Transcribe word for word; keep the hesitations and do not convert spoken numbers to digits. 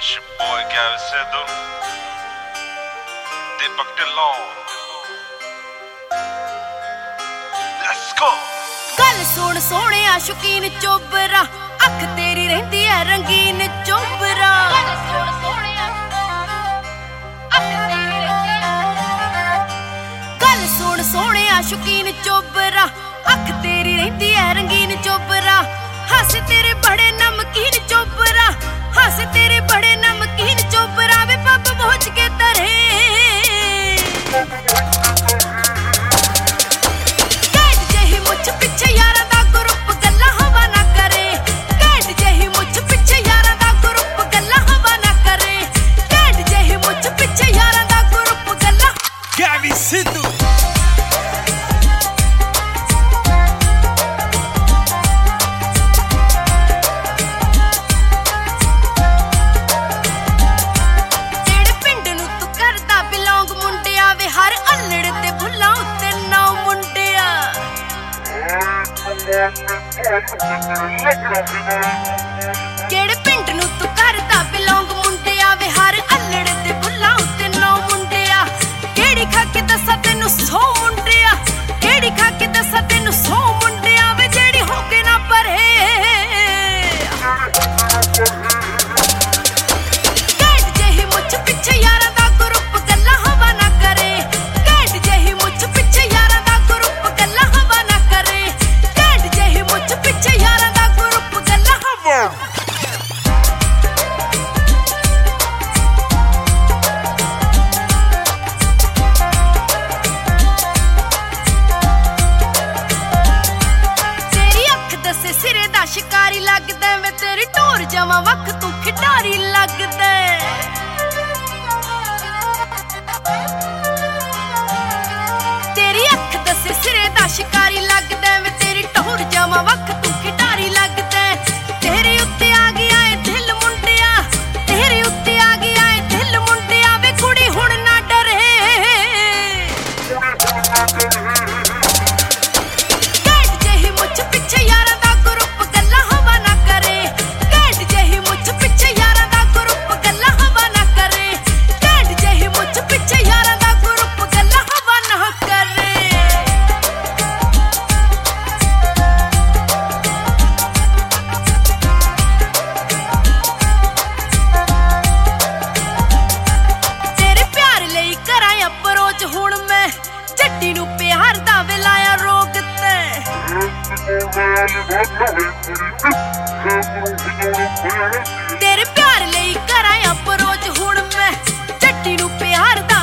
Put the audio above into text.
It's your boy Gavin Sendo, Deepak Dillon. Let's go. ਗੱਲ ਸੁਣ ਸੋਹਣਿਆ ਸ਼ੌਕੀਨ ਚੋਬਰਾ, ਅੱਖ ਤੇਰੀ ਰਹਿੰਦੀ ਐ ਰੰਗੀਨ ਚੋਬਰਾ। ਗੱਲ ਸੁਣ ਸੋਹਣਿਆ ਅੱਖ ਤੇਰੀ ਰਹਿੰਦੀ ਐ, ਗੱਲ ਸੁਣ ਸੋਹਣਿਆ ਸ਼ੌਕੀਨ ਚੋਬਰਾ, ਅੱਖ ਤੇਰੀ ਰਹਿੰਦੀ ਐ ਰੰਗੀਨ ਚੋਬਰਾ। ਹੱਸ ਤੇਰੇ ਬੜੇ ਨਮਕੀਨ ਚੋਬਰਾ, ਹੱਸ ਤੇਰੇ ਬੜੇ ਨਮਕੀਨ ਚੋਬਰਾ। ਵੇ ਪੱਬ ਪਹੁੰਚ ਕੇ ਤਰੇ ਘੈਂਟ ਜਿਹੀ ਮੁੱਛ ਪਿੱਛੇ ਯਾਰਾਂ ਦਾ ਗਰੁੱਪ, ਗੱਲਾਂ ਹਵਾ ਨਾ ਕਰੇ। ਘੈਂਟ ਜਿਹੀ ਮੁੱਛ ਪਿੱਛੇ ਯਾਰਾਂ ਦਾ ਗਰੁੱਪ, ਗੱਲਾਂ ਹਵਾ ਨਾ ਕਰੇ। ਘੈਂਟ ਜਿਹੀ ਮੁੱਛ ਪਿੱਛੇ ਯਾਰਾਂ ਦਾ ਗਰੁੱਪ, ਗੱਲਾਂ Gavin Sendo. ਕਿਹੜੇ ਪਿੰਡ ਨੂੰ ਤੂੰ ਕਰਦਾ ਬਿਲੋਂਗ ਮੁੰਡਿਆ ਵੇ, ਹਰ ਅਲੜ ਤੇ ਬੁੱਲਾਂ ਉੱਤੇ ਨੌ ਮੁੰਡਿਆ। ਕਿਹੜੀ ਖਾ ਕੇ ਦੱਸਾਂ ਤੈਨੂੰ ਸੌ ਮੁੰਡਿਆ, ਕਿਹੜੀ ਖਾ ਕੇ ਦੱਸਾਂ ਤੈਨੂੰ ਸੌ ਮੁੰਡਿਆ ਵੇ, ਜਿਹੜੀ ਹੋ ਕੇ ਨਾ ਪਰੇ। ਘੈਂਟ ਜਿਹੀ ਮੁੱਛ ਪਿੱਛੇ ਯਾਰਾਂ ਦਾ ਗਰੁੱਪ, ਗੱਲਾਂ ਹਵਾ ਨਾ ਕਰੇ। ਘੈਂਟ ਜਿਹੀ ਮੁੱਛ ਪਿੱਛੇ ਯਾਰਾਂ ਦਾ ਗਰੁੱਪ, ਗੱਲਾਂ ਹਵਾ ਨਾ ਕਰੇ। ਘੈਂਟ ਜਿਹੀ ਮੁੱਛ ਪਿੱਛੇ ਯਾਰਾਂ ਦਾ ਗਰੁੱਪ, ਗੱਲਾਂ ਹਵਾ। ਤੇਰੀ ਅੱਖ ਦੱਸੇ ਸਿਰੇ ਦਾ ਸ਼ਿਕਾਰੀ ਲੱਗਦਾ, ਮੈਂ ਤੇਰੀ ਢੋਰ ਜਾਵਾਂ ਵੱਖ ਤੂੰ ਖਿਡਾਰੀ ਲੱਗਦਾ। ਤੇਰੀ ਅੱਖ ਦੱਸੇ ਸਿਰੇ ਦਾ ਸ਼ਿਕਾਰੀ ਲੱਗਦਾ, ਮੈਂ ਤੇਰੀ ਢੋਰ ਜਾਵਾਂ ਵੱਖ ਤੂੰ ਖਿਡਾਰੀ ਲੱਗਦਾ। ਤੇਰੇ ਉੱਤੇ ਆ ਗਿਆ ਏ ਦਿਲ ਮੁੰਡਿਆ, ਤੇਰੇ ਉੱਤੇ ਆ ਗਿਆ ਏ ਦਿਲ ਮੁੰਡਿਆ ਵੇ, ਕੁੜੀ ਹੁਣ ਨਾ ਡਰੇ। ਘੈਂਟ ਜਿਹੀ ਮੁੱਛ ਪਿੱਛੇ ਯਾਰਾਂ ਦਾ ਗਰੁੱਪ, ਗੱਲਾਂ ਹਵਾ ਨਾ ਕਰੇ। ਘੈਂਟ ਜਿਹੀ ਮੁੱਛ ਪਿੱਛੇ ਯਾਰਾਂ ਦਾ ਗਰੁੱਪ, ਗੱਲਾਂ ਹਵਾ ਨਾ ਕਰੇ। ਘੈਂਟ ਜਿਹੀ ਮੁੱਛ ਪਿੱਛੇ ਯਾਰਾਂ ਦਾ ਗਰੁੱਪ, ਗੱਲਾਂ ਹਵਾ ਨਾ ਕਰੇ। ਤੇਰੇ ਪਿਆਰ ਲਈ ਕਰਾਂ ਅਪਰੋਚ ਹੁਣ ਮੈਂ, ਜੱਟੀ ਨੂੰ ਪਿਆਰ ਦਾ ਵੇਲਾਇਆ ਰੋਗ ਤੇ। ਤੇਰੇ ਪਿਆਰ ਲਈ ਕਰਾਂ ਅਪਰੋਚ ਹੁਣ ਮੈਂ, ਜੱਟੀ ਨੂੰ ਪਿਆਰ ਦਾ